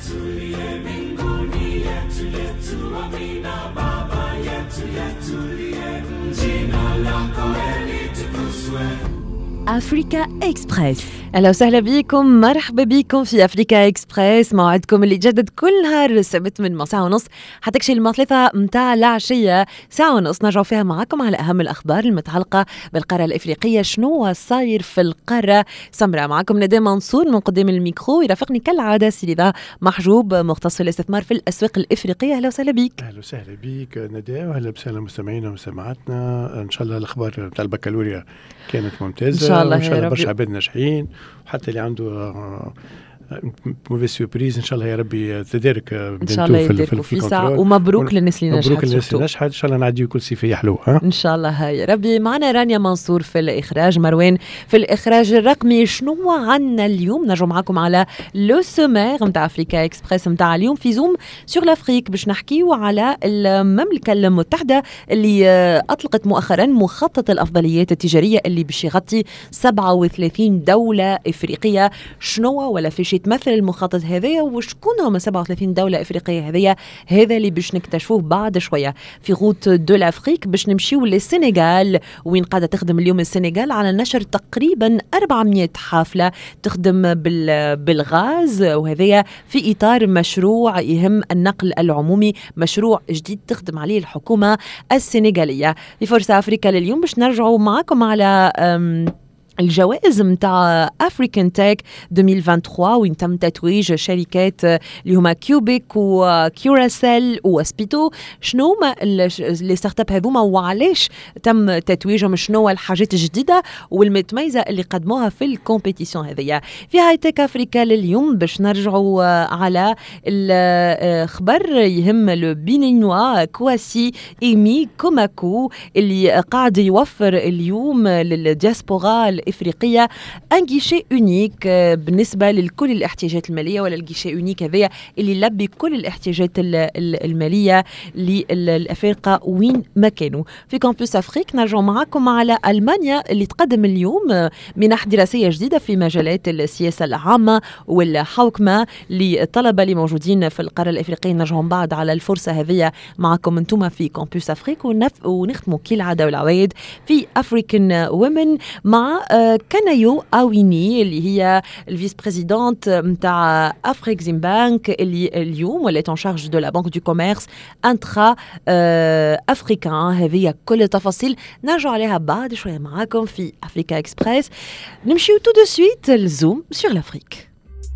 أفريكا إكسبريس. أهلا وسهلا بكم، مرحبا بكم في أفريكا إكسبريس، موعدكم اللي يتجدد كل نهار السبت من 1:30 حتى كشي 3 متاع العشية. 1:30 نرجعوا فيها معكم على أهم الأخبار المتعلقة بالقارة الإفريقية. شنو صاير في القارة؟ سمرة معكم ندى منصور من قدام الميكرو، يرافقني كالعادة سيدة محجوب مختص في الاستثمار في الأسواق الإفريقية. أهلا وسهلا بك. أهلا وسهلا بك ندى، وأهلا وسهلا مستمعينا ومستمعاتنا. إن شاء الله الأخبار بتاع البكالوريا كانت ممتازة إن شاء الله، وإن شاء الله برشا عباد ناجحين، وحتى اللي عنده موفي سوربريز إن شاء الله يا ربي تدارك إن شاء الله يداركوا في ساعة، ومبروك للناس اللي نجحت. مبروك للناس اللي نجحت، إن شاء الله نعديو كل صيفية حلوة إن شاء الله يا ربي. معنا رانيا منصور في الإخراج، مروان في الإخراج الرقمي. شنو عنا اليوم؟ نرجع معكم على لو سومير متاع أفريكا إكسبريس متاع اليوم في زوم سور لافريك، باش نحكيو على المملكة المتحدة اللي أطلقت مؤخرا مخطط الأفضليات التجارية اللي باش يغطي 37 دولة إفريقية. شنو ولا فيش يتمثل المخطط هذايا، وشكون هم 37 دولة إفريقية هذايا؟ هذا اللي باش نكتشفوه بعد شوية في غوت دو لافريك، باش نمشيو للسنغال. وين قاعدة تخدم اليوم السنغال على نشر تقريبا 400 حافلة تخدم بالغاز، وهذايا في إطار مشروع يهم النقل العمومي، مشروع جديد تخدم عليه الحكومة السنغالية. في فرصة أفريكا لليوم باش نرجعوا معكم على الجوائز متاع أفريكان تيك 2023، وين تم تتويج شركات اللي هما كيوبيك وكيوراسيل وسبيتو. شنو ما اللي ستارت اب هذوما وعلاش تم تتويجهم؟ شنو الحاجات الجديدة والمتميزة اللي قدموها في الكومبيتيشن هذيا؟ في هاي تيك أفريكا لليوم باش نرجعوا على الخبر يهم لو بينينوا كواسي إيمي كوماكو اللي قاعد يوفر اليوم للدياسبورا إفريقية ان جيشي اونيك بالنسبة لكل الاحتياجات المالية، ولا الجيشي اونيك هذايا اللي يلبي كل الاحتياجات المالية للأفارقة وين ما كانوا. في كامبوس أفريك نرجع معكم على ألمانيا اللي تقدم اليوم منح دراسية جديدة في مجالات السياسة العامة والحوكمة للطلبة اللي موجودين في القارة الإفريقية. نرجعوا بعد على الفرصة هذه معكم انتم في كامبوس أفريك، ونختموا كالعادة والعوايد في أفريكان وومن مع كانايو أويني اللي هي الفيس بريزيدانت متاع أفريكزيم بانك، اللي اليوم ولات ان شارج دو لا بانك دو كوميرس انترا افريكان. هذه كل التفاصيل نرجع عليها بعد شويه معاكم في افريكا اكسبريس. نمشيو تو دو سويت الزوم سور لافريك.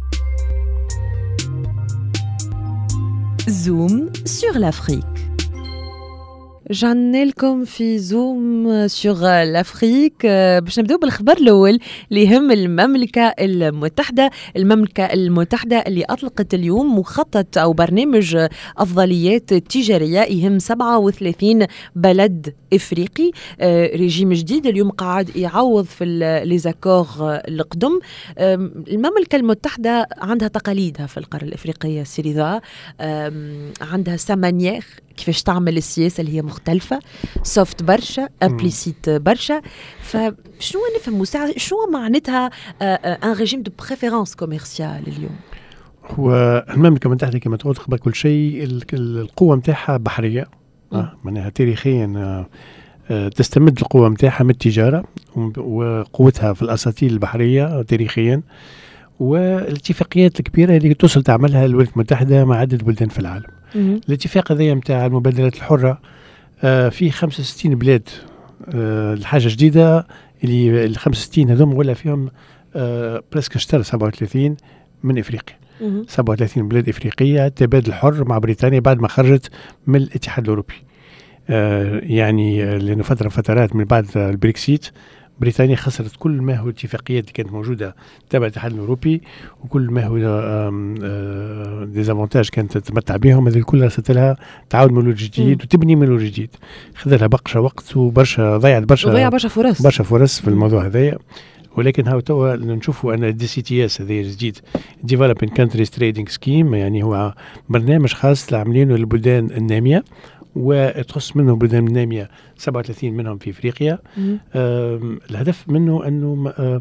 زوم سور لافريك. جعلنا لكم في زوم سور لافريك باش نبداو بالخبر الاول اللي يهم المملكه المتحده. المملكه المتحده اللي اطلقت اليوم مخطط او برنامج افضليات تجاريه يهم 37 بلد افريقي. ريجيم جديد اليوم قاعد يعوض في لي زاكور القدم. المملكه المتحده عندها تقاليدها في القاره الافريقيه سيريزا، عندها سامانيير كيفاش تعمل السياسة اللي هي مختلفة، سوفت برشا، امبليسيت برشا. فشنو نفهم شنو معناتها ان ريجيم دو بريفيرونس كوميرسيال اليوم؟ هو المملكة المتحدة كما تقول قبل كل شيء القوة متاعها بحرية، معناها تاريخيا تستمد القوة متاعها من التجارة، وقوتها في الأساطيل البحرية تاريخيا، والاتفاقيات الكبيرة اللي توصل تعملها الولايات المتحدة مع عدة بلدان في العالم. الاتفاق هذا متاع المبادلات الحرة في 65 بلاد. الحاجة جديدة اللي ال 65 هذوم ولا فيهم برسك اشترى 37 من إفريقيا. 37 بلاد إفريقية تبادل حر مع بريطانيا بعد ما خرجت من الاتحاد الأوروبي. يعني لأنه فترات من بعد البريكسيت بريطانيا خسرت كل ما هو اتفاقيات اللي كانت موجودة تبع الاتحاد الأوروبي، وكل ما هو ديزافونتاج كانت تتمتع بهم. هذه كلها صارت لها تعاود مولود جديد وتبني مولود جديد. خذ لها بقشة وقت وبرشا ضيعت برشا فرص في الموضوع هذايا. ولكن هاو توا نشوفوا أن الدي سي تي اس هذا الجديد Developing Countries Trading Scheme، يعني هو برنامج خاص لعاملينه للبلدان النامية، وتخص منه بلدان نامية 37 منهم في إفريقيا. الهدف منه أنه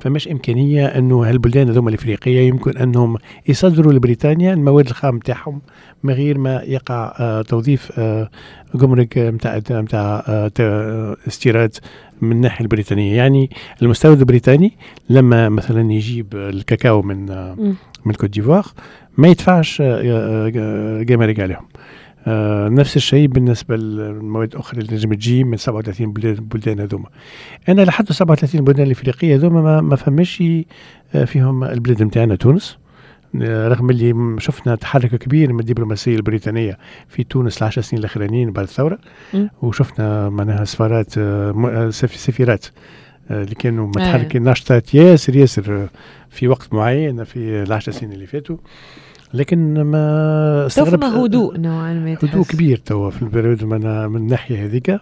فمش إمكانية أنه هالبلدان هذوما الإفريقية يمكن أنهم يصدروا لبريطانيا المواد الخام تاعهم من غير ما يقع توظيف جمرك متاع استيراد من الناحية البريطانية. يعني المستورد البريطاني لما مثلا يجيب الكاكاو من كوت ديفوار ما يدفعش جمارك عليهم. نفس الشيء بالنسبة للمواد الأخرى اللي نجم تجي من 37 بلدان هذوما. أنا لحد 37 بلدان الإفريقية هذوما ما فهمش فيهم البلاد متاعنا تونس، رغم اللي شفنا تحرك كبير من الدبلوماسية البريطانية في تونس ال10 سنين الأخرانيين بعد الثورة، وشفنا معناها سفيرات اللي كانوا متحركين ناشطات ياسر في وقت معين في ال10 سنين اللي فاتوا. لكن ما استغرب هدوء نوعا ما، هدوء كبير توا في البريود من الناحية هذيك.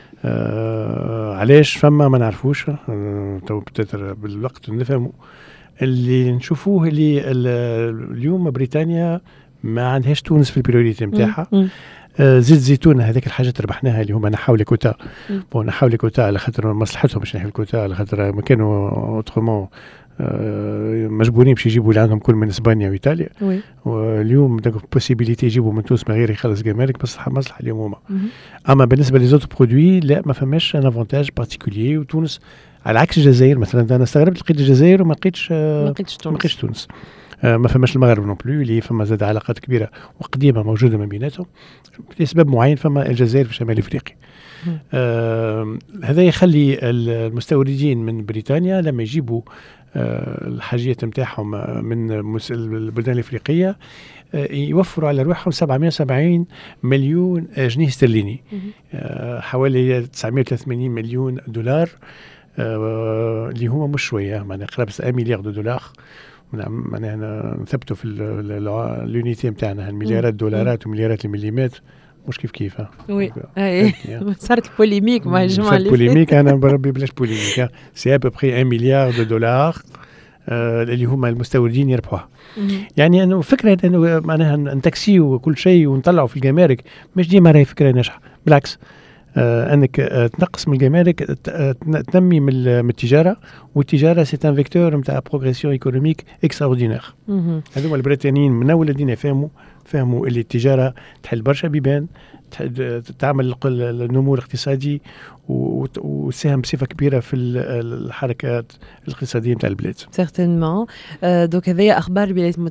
علاش فما ما نعرفوش تو بتاتر بالوقت نفهموا. اللي نشوفوه اللي اليوم بريطانيا ما عندهاش تونس في البريوريتي نتاعها. زيت زيتون هذيك الحاجات ربحناها اللي هما نحاول الكوتا، ونحاول الكوتا على خاطر مصلحتهم باش نحاول الكوتا، على خاطر ما كانوا اوترومون مجبورين باش يجيبوا اللي عندهم كل من اسبانيا وايطاليا. واليوم داك بوسيبيليتي يجيبوا من تونس من غير يخلص جمارك، بس مصلحه اليوم هما. اما بالنسبه ليزوت برودوي لا، ما فماش ان افونتاج بارتيكولير. وتونس على عكس الجزائر مثلا، انا استغربت لقيت الجزائر وما لقيتش تونس. ما فماش المغرب نون بلو اللي فما زاد علاقات كبيره وقديمه موجوده ما بيناتهم لسبب معين. فما الجزائر في شمال افريقيا. هذا يخلي المستوردين من بريطانيا لما يجيبوا الحاجيات نتاعهم من البلدان الافريقيه يوفروا على روحهم 770 مليون جنيه استرليني، حوالي 980 مليون دولار، اللي هو مش شويه، معناها قرابه 1 مليار دولار. معناها نثبتوا في اليونيتي نتاعنا المليارات دولارات ومليارات المليمات، مش كيف وي صارت البوليميك مع الجماعه اللي البوليميك. انا بربي بلاش بوليميك، سي ابري 1 مليار دولار اللي هما المستوردين يربحوها. يعني انه فكره انه معناها نتاكسيو وكل شيء ونطلعوا في الجمارك مش ديما راهي فكره ناجحه، بالعكس انك تنقص من الجمارك تنمي من التجاره، والتجاره سي ان فيكتور نتاع بروغريسيون ايكونوميك اكستراوردينير. هذوما البريطانيين من اول الدنيا فهموا اللي التجاره تحل برشا بيبان، تعمل النمو الاقتصادي وساهم بصفه كبيره في الحركات الاقتصاديه نتاع البلاد. سيغتينمون. دوك هذه اخبار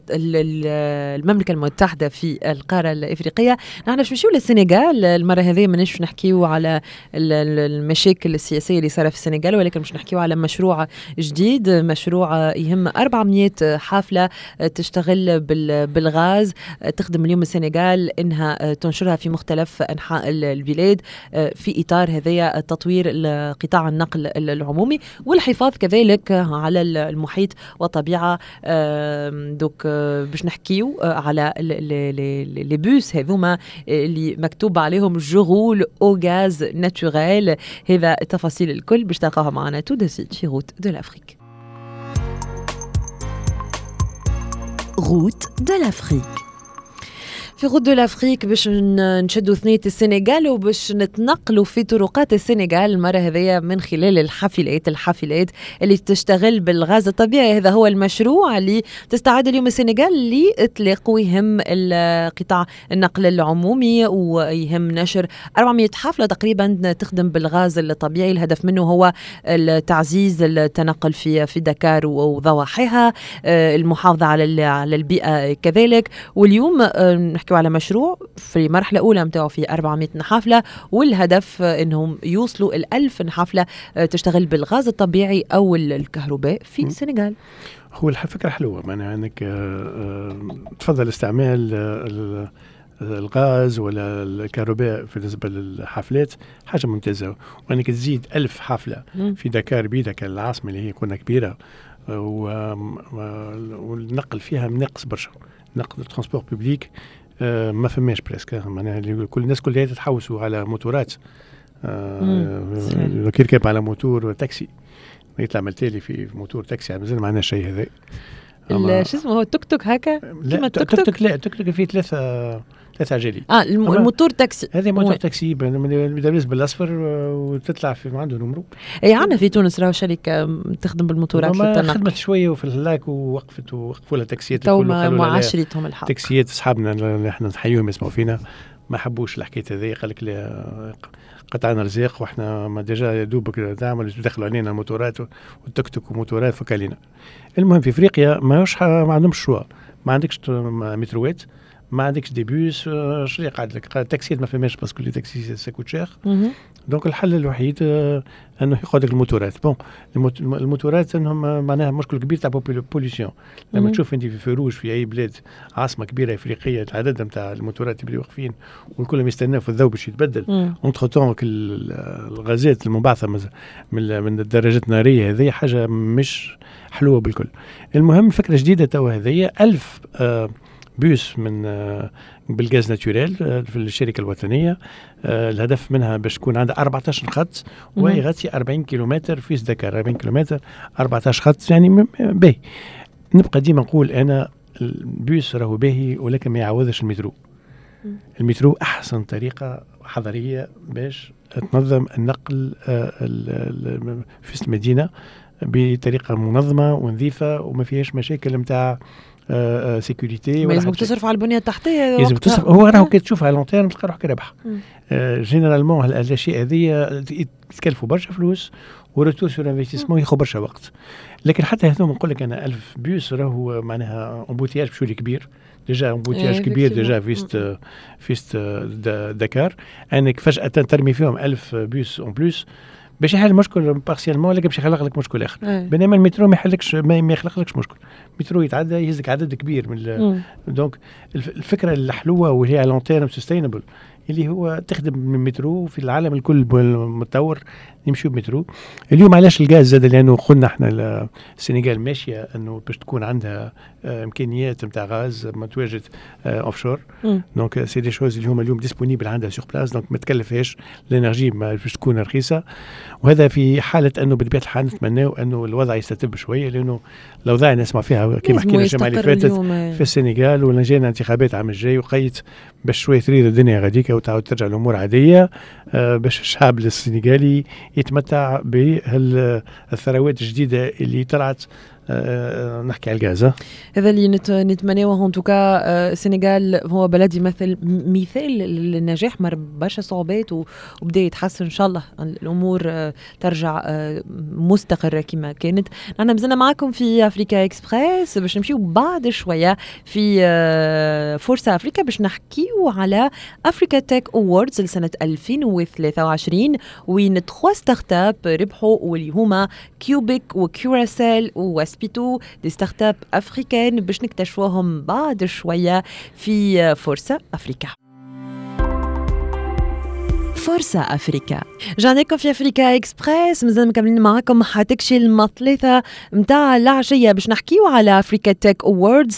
المملكه المتحده في القاره الافريقيه. نحن باش نمشيو للسنغال المره هذه، ماناش نحكيو على المشاكل السياسيه اللي صار في السنغال، ولكن باش نحكيو على مشروع جديد، مشروع يهم 400 حافله تشتغل بالغاز، تخدم اليوم السنغال انها تنشرها في مختلف انحاء البلاد في اطار هذايا تطوير قطاع النقل العمومي والحفاظ كذلك على المحيط والطبيعه. دوك باش نحكيو على لي بوس هذوما اللي مكتوب عليهم جغول او غاز ناتوريل. هذا التفاصيل الكل باش تلقاوها معنا تو دو سيت في روت دو لافريك. روت دو لافريك. في غد الأفريق باش نشدوا ثنية السنغال وباش نتنقلوا في طرقات السنغال المرة هذية من خلال الحافلات اللي تشتغل بالغاز الطبيعي. هذا هو المشروع اللي تستعد اليوم السنغال لإطلاق، ويهم قطاع النقل العمومي ويهم نشر 400 حافلة تقريبا تخدم بالغاز الطبيعي. الهدف منه هو تعزيز التنقل في دكار وضواحيها، المحافظة على البيئة كذلك. واليوم نحكي على مشروع في مرحلة أولى متاعه في 400 حافلة، والهدف أنهم يوصلوا 1000 حافلة تشتغل بالغاز الطبيعي أو الكهرباء في السنغال. هو الفكرة حلوة، معناها أنك تفضل استعمال الغاز ولا الكهرباء في بالنسبة للحافلات حاجة ممتازة، وأنك تزيد 1000 حافلة في دكار بيدك العاصمة اللي هي كنا كبيرة، والنقل فيها منقص برشا. نقل الترانسبور بوبليك ما فماش بريسك، معناها كل الناس كلها تتحوسوا على موتورات، لو كيركب على موتور تاكسي يطلع مالتالي في موتور تاكسي، مازال ما عندنا شيء هذا. شو اسمه هو توك توك هكا؟ لا توك توك لا توك توك فيه ثلاثة 3 عجلي. الموتور تاكسي. هذا موتور تاكسي بدبس بالاصفر وتطلع في عنده نمرو. اي عندنا في تونس راهو شركه تخدم بالموتورات للتنقل. خدمت شويه وفي الهلاك ووقفوا لها تاكسيات تو معاشرتهم الحق. تاكسيات اصحابنا اللي احنا نحييهم يسمعوا فينا ما حبوش الحكايه هذه، قال لك قطعنا رزاق واحنا ما ديجا دوبك تعمل يدخلوا علينا الموتورات والتوك توك وموتورات فكالينا. المهم في افريقيا ما عندهمش شوا، ما عندكش متروات، ما عندكش دي بيس، شنو قاعد لك تاكسيات ما فماش باسكو لي تاكسي ساكوت شير. دونك الحل الوحيد انه ياخذ الموتورات. بون الموتورات انهم معناها مشكل كبير تاع بوليسيون. لما تشوف انت في فروج في اي بلاد عاصمه كبيره افريقيه العدد نتاع الموتورات يبداو واقفين والكل يستناو في الضوء باش يتبدل. اونتر تون الغازات المنبعثه من الدراجات الناريه هذه حاجه مش حلوه بالكل. المهم فكره جديده توا هذه 1000 بوس من بالغاز ناتوريل في الشركه الوطنيه. الهدف منها باش تكون عندها 14 خط ويغطي 40 كيلومتر في دكار. 40 كيلومتر 14 خط يعني باهي. نبقى ديما نقول انا البوس راهو باهي ولكن ما يعوضش المترو. المترو احسن طريقه حضريه باش تنظم النقل في المدينه بطريقه منظمه ونظيفه وما فيهاش مشاكل نتاع سيكوريتي. لازم تصرف على البنيه التحتيه. لازم تصرف. هو راهو كي تشوف على لونتيرم تلقى روحك ربح. جينيرالمون الاشياء هذه تكلفوا برشا فلوس وريتور سور انفستيسمون ياخذ برشا وقت. لكن حتى هذوما نقول لك انا 1000 بيوس راهو معناها امبوتياج بشولي كبير. ديجا امبوتياج كبير ديجا فيست دكار. انك فجاه ترمي فيهم 1000 بيوس اون بلوس باش يحل مشكل بارسيالمون ولكن باش يخلق لك مشكل اخر. بينما المترو ما يحلكش ما يخلق لكش مشكل. المترو يتعدى يهزك عدد كبير من دونك الفكره الحلوه وهي على لون تيرم سستينبل اللي هو تخدم من المترو في العالم الكل متطور يمشوا بمترو. اليوم علاش الغاز زاد؟ لانه قلنا احنا السنغال ماشيه انه باش تكون عندها امكانيات نتاع غاز ما تواجد اوفشور. دونك سي دي شوز اللي هما اليوم ديسپونيبل عندها سور بلاس. دونك ما تكلفهاش الانرجي باش تكون رخيصه. وهذا في حاله انه بطبيعه الحال نتمناو انه الوضع يستتب شويه لانه لو ضاع نسمع فيها كما حكينا الجمعه اللي فاتت في السنغال ولا جينا انتخابات عام الجاي وقيت باش شويه تريد الدنيا غاديك وتعاود ترجع الامور عاديه باش الشعب السنغالي يتمتع بالثروات الجديدة اللي طلعت. نحكي على الغاز. هذا اللي نتمناه. ان توكا السنغال هو بلد يمثل مثال للنجاح مر برشا صعوبات وبدا يتحسن ان شاء الله الامور ترجع مستقره كما كانت. احنا مازلنا معكم في افريكا اكسبريس باش نمشيو بعد شويه في فرصه افريكا باش نحكيو على افريكا تك اووردز لسنه 2023 وين 3 ستارت اب ربحوا واللي هما كيوبيك وكيوراسيل واسبيتو دي ستارت اب افريكان باش نكتشفوهم بعد شويه في فرصه افريكا. فرصة أفريكا. جانيكم في أفريكا إكسبريس مازال مكملين معاكم حتكشي المثلثة متاع العشية باش نحكيو على أفريكا تك أووردز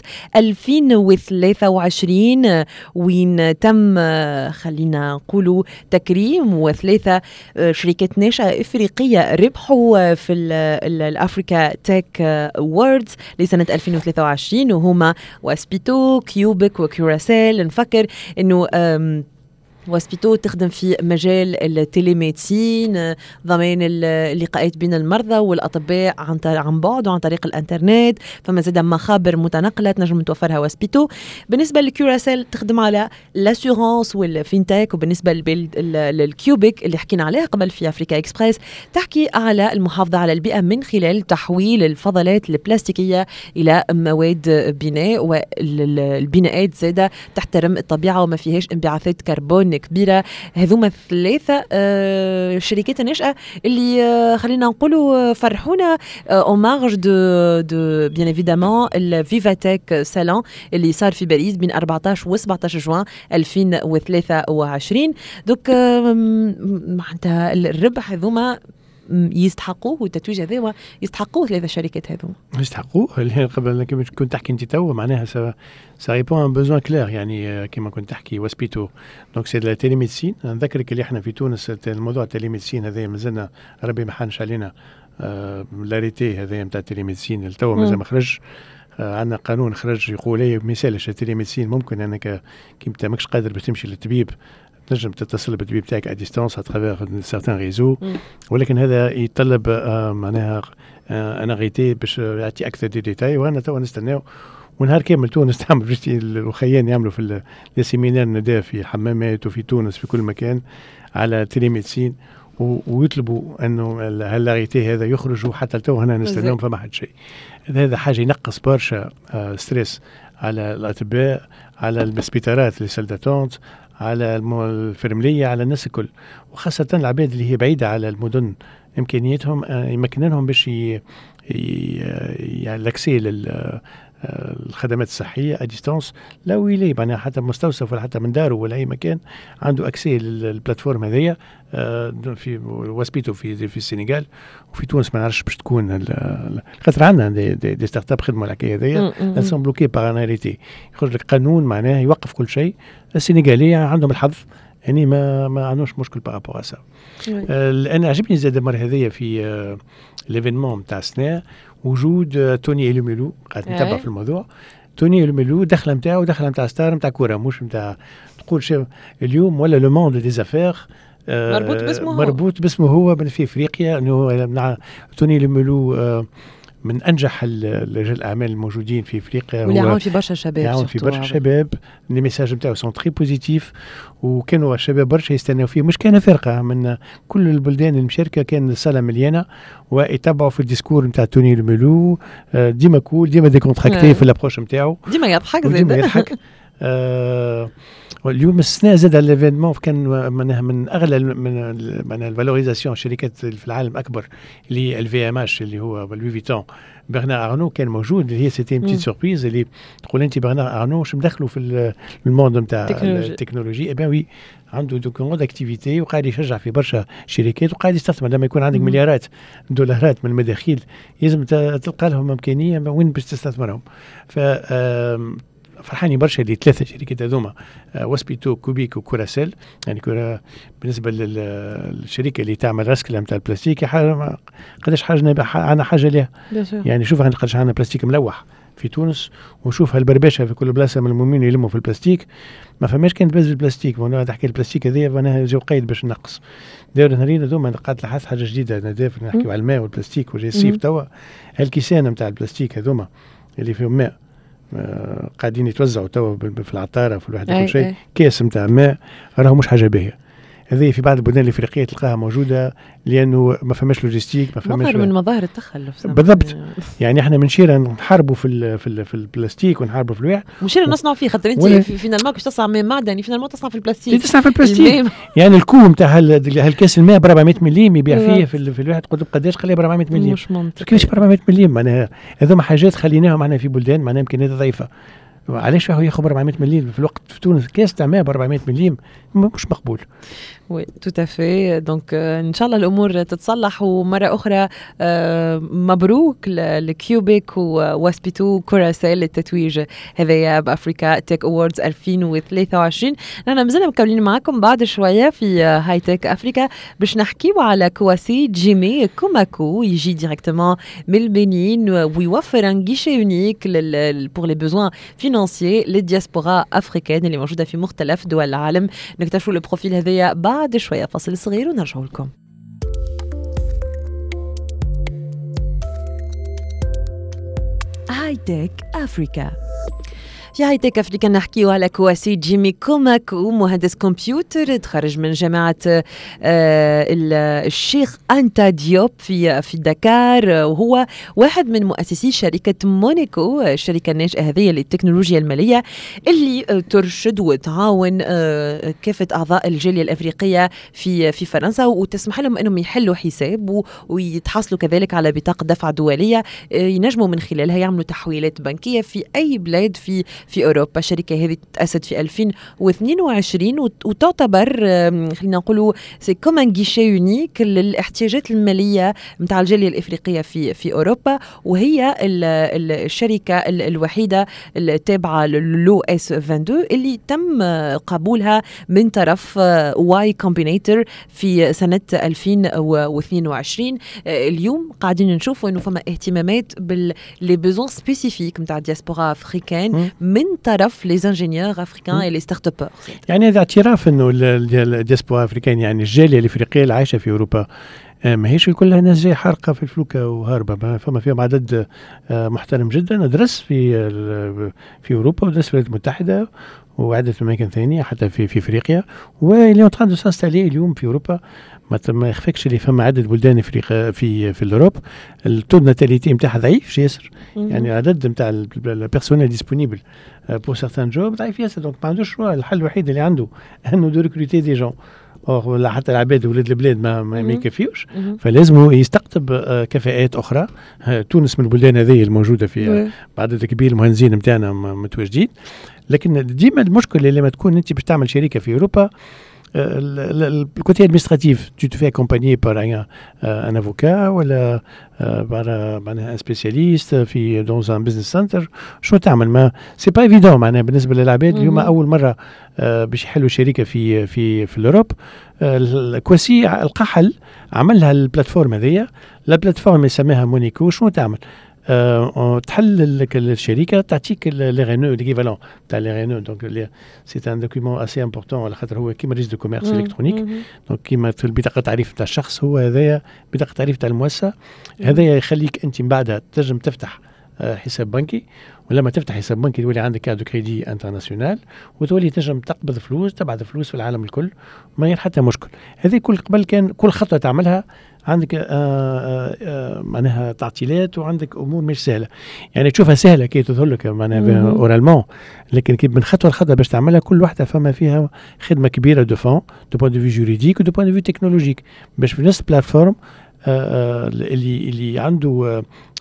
2023 وين تم خلينا نقولوا تكريم وثلاثة شركات ناشئة إفريقية ربحوا في الأفريكا تك أووردز لسنة 2023 وهما واسبيتو كيوبيك وكيوراسيل. نفكر إنه واسبيتو تخدم في مجال التليميدسين ضمان اللقاءات بين المرضى والأطباء عن بعد وعن طريق الانترنت. فما زاد مخابر متنقلة تنجم توفرها واسبيتو. بالنسبة للكيوراسيل تخدم على الاسيورانس والفينتك. وبالنسبة للكيوبيك اللي حكينا عليها قبل في أفريكا إكسبريس تحكي على المحافظة على البيئة من خلال تحويل الفضلات البلاستيكية إلى مواد بناء والبناءات زادة تحترم الطبيعة وما فيهاش انبعاثات كربون كبيرة. هذوما ثلاثة شركات الناشئة اللي خلينا نقولوا فرحونا او مارج دو بيان ايفيدامون الفيفاتيك سالون اللي صار في باريس بين 14 و 17 جوان 2023. دوك معناتها الربح هذوما يستحقوه والتتويج هذا يستحقوه ثلاثة شركات هذوما يستحقوه. اللي قبل كما كنت تحكي انت تو معناها سا ريبون ان بوزوان كلير يعني كما كنت تحكي واسبيتو دونك سي دو لا تيليميدسين. نذكرك اللي احنا في تونس الموضوع التيليميدسين هذا مازلنا ربي ما حنش علينا لاريتي هذا نتاع التيليميدسين تو مازال ما خرج. عندنا قانون خرج يقول ايه مثال التليميدسين ممكن انك كي انت ماكش قادر باش تمشي للطبيب تنجم تتصل بالطبيب تاعك ا ديستانس اترافير سارتان ريزو، ولكن هذا يتطلب معناها انا غيتي باش يعطي اكثر دي ديتاي، وانا تو نستناو ونهار كامل تونس تعمل باش الوخيان يعملوا في السيمينار نداء في حمامات وفي تونس في كل مكان على تليميدسين ويطلبوا انه هاللاغيتي هذا يخرجوا حتى تو هنا نستناهم فما حد شيء. هذا حاجه ينقص برشا ستريس على الاطباء، على السبيطارات لي سال داتونت، على الفرمليه، على الناس الكل، وخاصه العباد اللي هي بعيده على المدن امكانياتهم يمكننهم باش لاكسي الخدمات الصحيه ا ديستانس لو يلي معناها حتى مستوصف ولا حتى من داره ولا اي مكان عنده اكسي للبلاتفورم هذيا. في واسبيتو في السنغال وفي تونس ما نعرفش باش تكون خاطر عندنا دي ستارت اب خدمه الحكايه هذيا سون بلوكي باغ اناريتي، يخرج لك قانون معناه يوقف كل شيء. السنغاليه عندهم الحظ يعني ما عندوش مشكل بارابور سا. انا عجبني زاد المره هذيا في ليفينمون نتاع السنه وجود توني إلوميلو، قاعد نتبع في الموضوع. توني إلوميلو دخله نتاع ستار نتاع كوره، مش نتاع تقول شيء اليوم ولا لو موند دي زافير مربوط باسمه هو في افريقيا. انه توني إلوميلو من انجح رجال الاعمال الموجودين في افريقيا، واللي يعاون في برشا شباب، يعاون في برشا شباب. لي ميساج نتاعو سون تري بوزيتيف، وكانوا الشباب برشا يستناو فيه. مش كان فرقه من كل البلدان المشاركه، كان الصاله مليانه ويتبعوا في الديسكور نتاع توني إلوميلو. ديما كول، ديما ديكونتراكتي في الابروش نتاعو، ديما يضحك ديما يضحك. واليوم السنه زاد الايفينمون كان من اغلى من الفالوريزاسيون شركات في العالم اكبر اللي الفي ام اتش اللي هو لوي فيتون. برنار ارنو كان موجود، اللي هي سيتي بتيت سوربريز اللي تقول انت برنار ارنو واش مدخلوا في الموند نتاع التكنولوجي. اي بان وي عنده دوكومون اكتيفيتي وقاعد يشجع في برشا شركات وقاعد يستثمر. لما يكون عندك مليارات دولارات من المداخيل لازم تلقى لهم امكانيه وين باش تستثمرهم. ف فرحاني برشا اللي 3 شركات هذوما واسبيتو كوبيك وكوراسيل. يعني بالنسبه للشركه اللي تعمل رسكله نتاع البلاستيك قداش حاجه عندنا حاجه لها. يعني شوف قداش عندنا بلاستيك ملوح في تونس، ونشوف هالبربشه في كل بلاصه من المؤمنين يلموا في البلاستيك. ما فماش كانت بس البلاستيك، وانا تحكي البلاستيك هذيا وانا جو قيد باش نقص داير نهارين هذوما. قاعد لاحظت حاجه جديده نداف نحكيو على الماء والبلاستيك وجاي الصيف توا. هالكيسان نتاع البلاستيك هذوما اللي فيهم ماء قاعدين يتوزعوا توا في العطاره في الواحد كل شيء. كاس نتاع ماء راهو مش حاجه باهيه. هذه في بعض البلدان الافريقيه تلقاها موجوده لانه ما فماش لوجيستيك، ما فماش مظهر من مظاهر التخلف بالضبط. يعني احنا من شيرة نحاربوا في البلاستيك ونحاربوا في الواحد، مشينا نصنعوا فيه. خاطر انت فينالمون كيفاش تصنع ماء معدني فينالمون تصنع في البلاستيك. تصنع في البلاستيك يعني الكو نتاع هالكاس الماء ب 400 مليم يبيع فيه في الواحد. قلت قداش؟ خليه ب 400 مليم. مش منطقي. كيفاش ب 400 مليم؟ معناها هذوما حاجات خليناهم معنا في بلدان معناها امكانيات ضعيفه. علاش راهو ياخذ 400 مليم في الوقت في تونس كاس تاع ماء ب 400 مليم؟ مش مقبول. وي توتافي. دونك ان شاء الله الامور تتصلح. ومره اخرى مبروك لكيوبيك واسبيتو كوراسيل التتويج هذايا بافريكا تيك اووردز 2023. نحن مازلنا مكملين معكم بعد شويه في هاي تيك افريكا باش نحكيو على كواسي جيمي كوماكو يجي ديريكتومون من البنين ويوفر ان غيشي يونيك بور لي بوزوان فينانسيي للدياسبورا افريكان اللي موجوده في مختلف دول العالم. نكتشفوا البروفيل هذايا بعد شوية. فاصل صغير ونرجع لكم. هاي تيك أفريكا. في هاي تيك أفريكا نحكيو على كواسي جيمي كوماكو، مهندس كمبيوتر تخرج من جامعة الشيخ أنتا ديوب في دكار، وهو واحد من مؤسسي شركة مونيكو، الشركة الناشئة هذه للتكنولوجيا المالية اللي ترشد وتعاون كافة أعضاء الجالية الأفريقية في فرنسا، وتسمح لهم أنهم يحلوا حساب ويتحصلوا كذلك على بطاقة دفع دولية ينجموا من خلالها يعملوا تحويلات بنكية في أي بلاد في أوروبا. الشركة هذه تأسست في 2022 وتعتبر خلينا نقولوا سي كوم ان غيشي يونيك للاحتياجات المالية متاع الجالية الإفريقية في أوروبا، وهي الشركة الوحيدة التابعة للو اس 22 اللي تم قبولها من طرف واي كومبينيتور في سنة 2022. اليوم قاعدين نشوفوا انه فما اهتمامات باللي بيزون سبيسيفيك نتاع الدياسبورا افريكان من طرف لي انجينيور افريكان اي لي ستارت ابور. يعني هذا اعتراف انه الدياسبورا افريكان يعني الجاليه الافريقيه اللي عايشه في اوروبا ما هيش كلها ناس جايه حارقه في الفلوكه وهاربه، فما فيهم عدد محترم جدا درس في اوروبا ودرس في الولايات المتحده وعدة أماكن ثانية حتى في أفريقيا، واليوم تقدر تستعلي اليوم في أوروبا ما يخفيكش اللي فما عدد بلدان أفريقيا في الأوروب التو ناتاليتي نتاعها ضعيف ياسر، يعني عدد نتاع البيرسونيل ديسبونيبل بور سيغتان جوب ضعيف ياسر، دونك ما عندوش الحل الوحيد اللي عنده انه دو ريكروتي دي جون ولا حتى العباد ولاد البلاد ما يكفيوش، فلازم يستقطب كفاءات اخرى. تونس من البلدان هذه الموجوده في بعدد كبير المهندسين نتاعنا متواجدين، لكن ديما المشكله لما تكون انت باش تعمل شركه في اوروبا الكوتي ادمنستراتيف tu te fais accompagner par un avocat ولا معناها سبيسياليست في dans un business center. شو تعمل؟ ما سي با ايفيدون معناها بالنسبه للعباد اليوم اول مره باش يحلوا شركه في الاوروب. الكواسي القحل عملها البلاتفورم هذيا، البلاتفورم يسميها مونيكو. شنو تعمل؟ تحل لك الشركه تعطيك لي رينو ليكيفالون تاع لي رينو، دونك سي ان دوكيومون اسي امبورطون على خاطر هو كيما ريجستر دو كوميرس الكترونيك، دونك كيما البطاقه تعريف تاع الشخص هو هذايا بطاقه تعريف تاع المؤسسه هذايا يخليك انت من بعدها تنجم تفتح حساب بنكي، ولما تفتح حساب بنكي تولي عندك كادو كريدي انترناسيونال وتولي تنجم تقبض فلوس تبعث فلوس في العالم الكل ما غير حتى مشكل. هذه كل قبل كان كل خطوه تعملها عندك معناها تعطيلات وعندك امور مش سهله، يعني تشوفها سهله كي تظهر لك معناها اورالمون، لكن كي من خطوه لخطوه باش تعملها كل واحده فما فيها خدمه كبيره دو فون دو بوين دو في جوريديك ودو بوين دو في تكنولوجيك باش في نفس البلاتفورم اللي عنده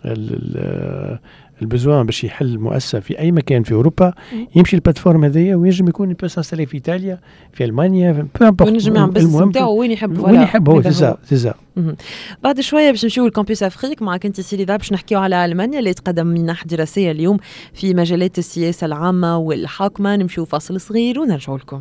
البزوان باش يحل مؤسسه في اي مكان في اوروبا يمشي البلاتفورم هذيا وينجم يكون يبو سانستالي في ايطاليا في المانيا بو امبورط، وينجم يعمل بزنس نتاعو وين يحب هو تزا. بعد شويه باش نمشيو للكامبوس افريك معك انت سيدي باش نحكيو على المانيا اللي تقدم منح دراسيه اليوم في مجالات السياسه العامه والحاكمه. نمشيو فاصل صغير ونرجعوا لكم.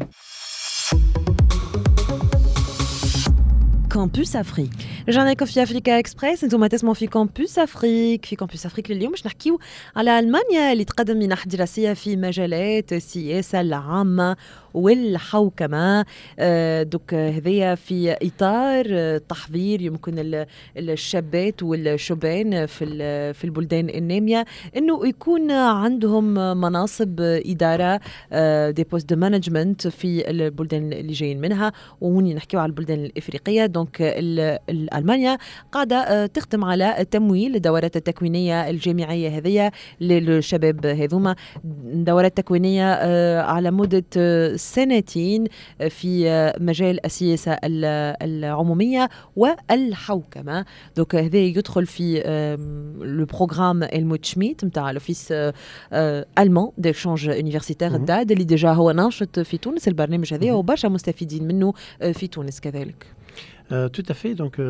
كامبوس افريك رجعنا لكم في افريكا اكسبريس، انتم تسمعوا في كامبوس افريك. في كامبوس افريك اليوم باش نحكيو على المانيا اللي تقدم منح دراسيه في مجالات السياسه العامه والحوكمه. دوك هذيا في اطار تحضير يمكن الشابات والشبان في البلدان الناميه انه يكون عندهم مناصب اداره دي بوست دو مانجمنت في البلدان اللي جايين منها، وهوني نحكيو على البلدان الافريقيه. دونك المانيا قاعده تخدم على تمويل الدورات التكوينيه الجامعيه هذيا للشباب هذوما، دورات تكوينيه على مده سنتين في مجال السياسة العمومية والحوكمة. دوك هذا يدخل في لو بروغرام هيلموت شميت نتاع لوفيس ألمان ديشانج يونيفرسيتير داد اللي ديجا هو ناشط في تونس. البرنامج هذا وبرشا مستفيدين منه في تونس كذلك. tout à fait. Donc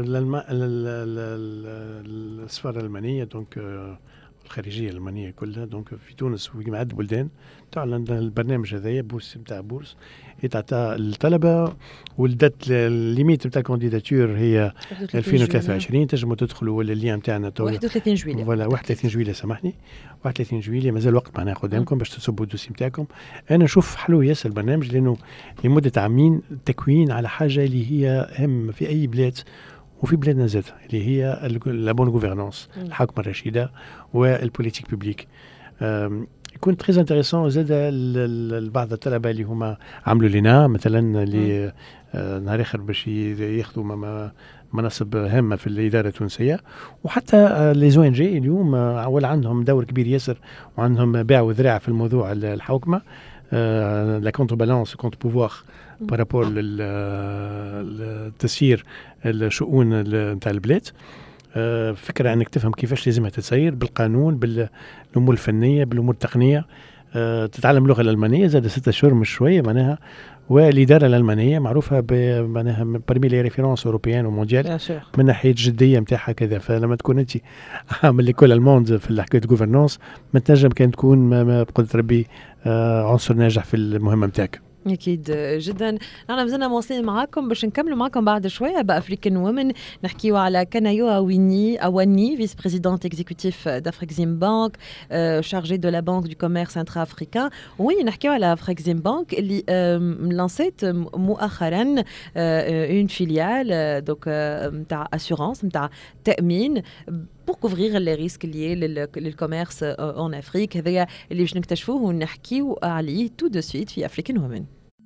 السفارة الألمانية دونك الخارجية الألمانية كلها دونك في تونس وفي عدة بلدان تعلن البرنامج هذايا بورس نتاع بورس يتعطى الطلبة، والدات الليميت نتاع الكانديداتور هي 2023. تنجموا تدخلوا ولا اللين نتاعنا 31 جويلية ولا 31 جويلية سامحني 31 جويلية مازال وقت معناها قدامكم باش تصبوا الدوسي نتاعكم. أنا نشوف حلو ياسر البرنامج لأنه لمدة عامين تكوين على حاجة اللي هي أهم في أي بلاد وفي بلادنا زاد اللي هي لا بون غوفرنانس الحكم الرشيدة والبوليتيك بوبليك. يكون تري انتريسون زاد بعض الطلبه اللي هما عملوا لنا مثلا اللي نهار اخر باش ياخذوا مناصب هامه في الاداره التونسيه، وحتى لي زو ان جي اليوم ولا عندهم دور كبير ياسر وعندهم باع وذراع في الموضوع الحوكمه لا كونتر بالانس كونتر بوفوار بارابور للتسيير الشؤون نتاع البلاد. فكرة أنك تفهم كيفاش لازمها تتسير بالقانون بالأمور الفنية بالأمور التقنية. تتعلم اللغة الألمانية زاد 6 شهور مش شوية معناها. والإدارة الألمانية معروفة معناها برمي لي ريفيرونس أوروبيان ومونديال من ناحية الجدية متاعها كذا. فلما تكون أنت عامل لكل الموند في الحكاية جوفرنانس ما تنجم كان تكون ما بقدر ربي عنصر ناجح في المهمة متاعك. أكيد جدا. نحن مازلنا مواصلين معاكم باش نكملوا معاكم بعد شوية بأفريكان وومن. نحكيوا على كانايو أواني فيس بريزيدنت إكزيكوتيف d'Afrexim Bank chargé de la Banque du Commerce intra-africain. وين نحكيوا على أفريكزيم بانك اللي لانسيت مؤخرا une filiale donc نتاع assurance نتاع تأمين pour couvrir les risques liés le commerce en Afrique. هذا اللي باش نكتشفوه ونحكيو عليه tout de suite في African Women.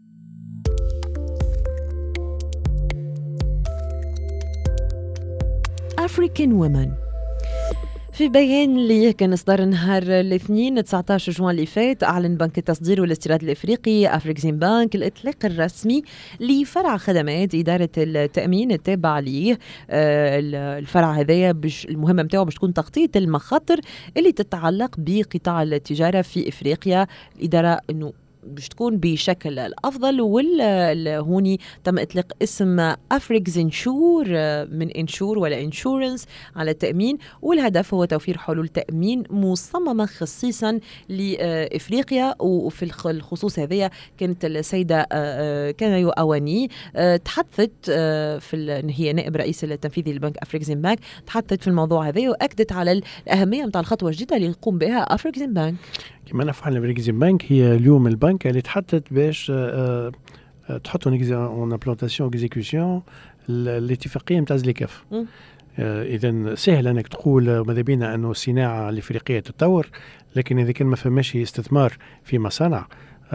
African Women. في بيان اللي كان اصدر نهار الاثنين 19 جوان اللي فات، اعلن بنك التصدير والاستيراد الافريقي افريكزيم بانك الاطلاق الرسمي لفرع خدمات اداره التامين التابع ليه. الفرع هذايا المهمه نتاعو باش تكون تغطيه المخاطر اللي تتعلق بقطاع التجاره في افريقيا. الاداره انه باش تكون بشكل الأفضل. هوني تم إطلاق اسم أفريكز إنشور من إنشور ولا إنشورنس على التأمين، والهدف هو توفير حلول تأمين مصممة خصيصا لإفريقيا. وفي الخصوص هذه كانت السيدة كانايو أواني تحدثت هي نائب رئيس التنفيذي للبنك أفريكزيم بانك، تحدثت في الموضوع هذا وأكدت على الأهمية متاع الخطوة الجديدة اللي يقوم بها أفريكزيم بانك. كما نفعل أفريكزيم بانك هي اليوم البنك اللي تحدثت باش تحط اون امبلانتاسيون اكزيكيوشن الاتفاقيه نتاع زليكاف. اذا سهل انك تقول ماذا بينا انه الصناعه الافريقيه تتطور، لكن اذا كان ما فماش استثمار في مصانع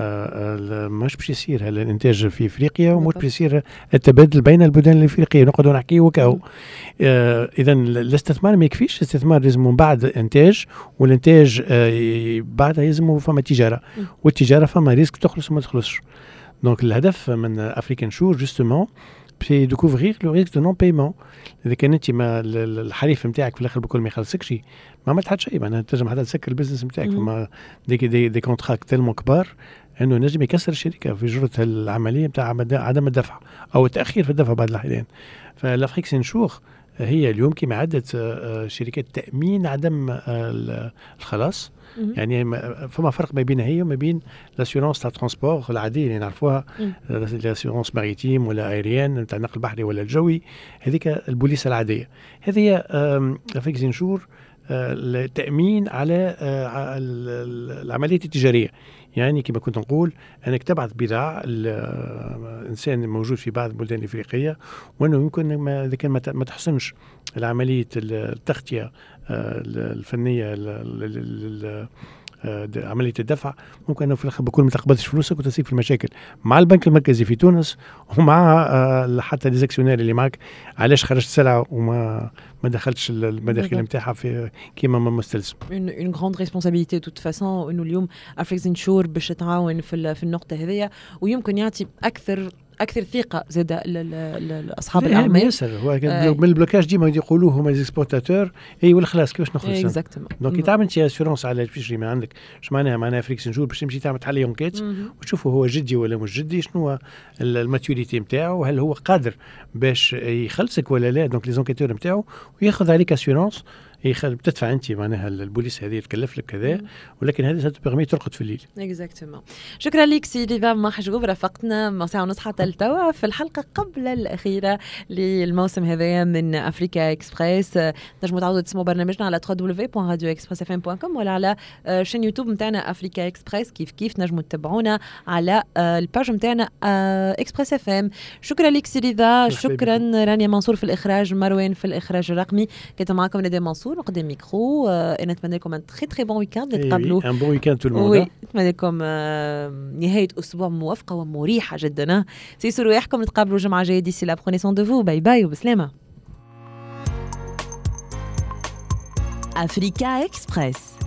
مش باش يصير الانتاج في افريقيا، ومش باش يصير التبادل بين البلدان الافريقيه. نقعدوا نحكيوا وكاو. اذا الاستثمار ما يكفيش، الاستثمار لازم من بعد انتاج، والانتاج بعدها لازم فما تجاره، والتجاره فما ريسك تخلص وما تخلصش. دونك الهدف من افريكان شور جوستومون سي ديكوفرير لو ريسك دو نون بايمون. اذا كان انت ما الحليف نتاعك في الاخر بكل ما يخلصكش ما عملت حتى شيء، معناها تنجم حتى تسكر البزنس نتاعك. فما دي كونتراكت تالمون كبار انه نجم يكسر الشركه في جرة العمليه نتاع عدم الدفع او التاخير في الدفع بعض الاحيان. فالافريكس انشور هي اليوم كما عدت شركات تامين عدم الخلاص. يعني فما فرق ما بينها هي وما بين لاسيورونس تاع ترونسبور العاديه اللي نعرفوها، لاسيورونس ماريتيم ولا ايريان نتاع النقل البحري ولا الجوي، هذيك البوليس العاديه. هذه افريكس انشور التامين على العمليه التجاريه. يعني كما كنت نقول انك تبعث بضاعه الانسان موجود في بعض البلدان الافريقيه، وانه يمكن اذا كان ما تحسنش العمليه التغطيه الفنيه عمليه الدفع، ممكن انه في الاخر بكل ما تقبضش فلوسك وتصيب في المشاكل مع البنك المركزي في تونس ومع حتى ليزاكسيونير اللي معك. علاش خرجت سلعه وما دخلتش المداخيل نتاعها في كيما ما مستلزم. une grande responsabilité de toute façon انه اليوم افريكس انشور باش تتعاون في النقطه هذيا، ويمكن يعطي اكثر ثقه زاد لاصحاب الاعمال. ياسر هو من البلوكاج ديما يقولوه هما ليزيكسبورتاتور اي ولا خلاص كيفاش نخرج. دونك يتعمل انت اسيورونس على تشري ما عندك. اش معناها افريكس انشور باش تمشي تعمل تحلي انكيت وتشوفوا هو جدي ولا مش جدي، شنو هو الماتوريتي نتاعو، هل هو قادر باش يخلصك ولا لا. دونك لي زونكيتور نتاعو وياخذ عليك اسيورونس بتدفع انت معناها البوليس هذه تكلف لك كذا، ولكن هذا تبغي ترقد في الليل. اكزاكتومون. شكرا لك سي ريفا محجوب، رافقتنا مع ساعه ونص حتى التوا في الحلقه قبل الاخيره للموسم هذايا من افريكا اكسبريس. تنجموا تعودوا تسمعوا برنامجنا على www.radioexpressfm.com ولا على شان يوتيوب نتاعنا افريكا اكسبريس. كيف تنجموا تتابعونا على الباج نتاعنا اكسبريس اف ام. شكرا لك سي ريفا. شكرا رانيا منصور في الاخراج، مروان في الاخراج الرقمي. كنت معكم نادية منصور نقدم ميكرو. انا نتمنى لكم ان تري بون ويكاند. نتقابلوا ان بون ويكاند تو الموند. نتمنى لكم نهايه اسبوع موفقه ومريحه جدا. سيسوا رواحكم، نتقابلوا جمعه جايه. ديسي لا بروني سون دو فو. باي باي وبسلامه. Africa Express.